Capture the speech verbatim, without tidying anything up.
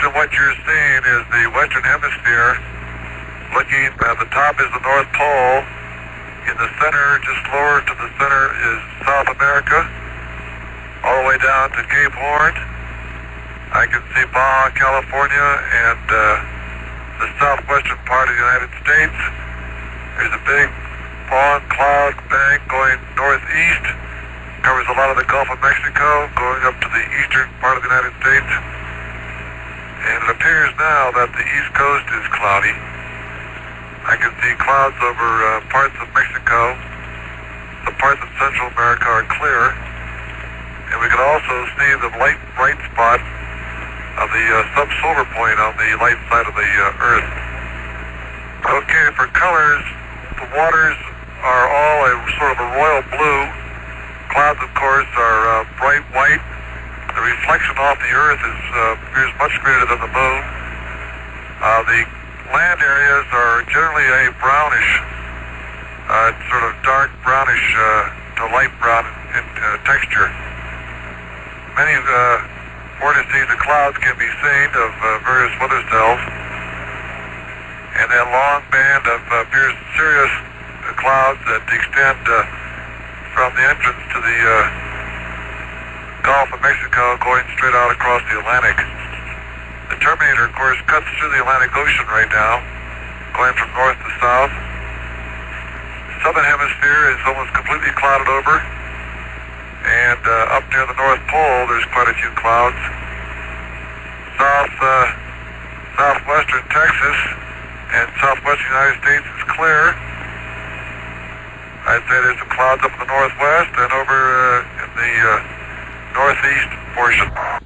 of what you're seeing is the Western Hemisphere. Looking at the top is the North Pole. In the center, just lower to the center, is South America, all the way down to Cape Horn. I can see Baja California and uh, the southwestern part of the United States. There's a big long cloud bank going northeast, covers a lot of the Gulf of Mexico, going up to the eastern part of the United States. And it appears now that the east coast is cloudy. I can see clouds over uh, parts of Mexico. The parts of Central America are clear. And we can also see the light bright spot of the uh, subsolar point on the light side of the uh, Earth. Okay, for colors, the waters are all a sort of a royal blue. Clouds, of course, are uh, bright white. The reflection off the Earth is uh, appears much greater than the moon. Uh, the land areas are generally a brownish, uh, sort of dark brownish uh, to light brown in, in uh, texture. Many uh, vortices of clouds can be seen of uh, various weather cells, and that long band of uh, appears cirrus uh, clouds that extend uh, from the entrance to the uh, Gulf of Mexico, going straight out across the Atlantic. The Terminator, of course, cuts through the Atlantic Ocean right now, going from north to south. The southern hemisphere is almost completely clouded over, and uh, up near the North Pole, there's quite a few clouds. South, uh, southwestern Texas and southwestern United States is clear. I'd say there's some clouds up in the northwest and over uh, in the uh, northeast portion.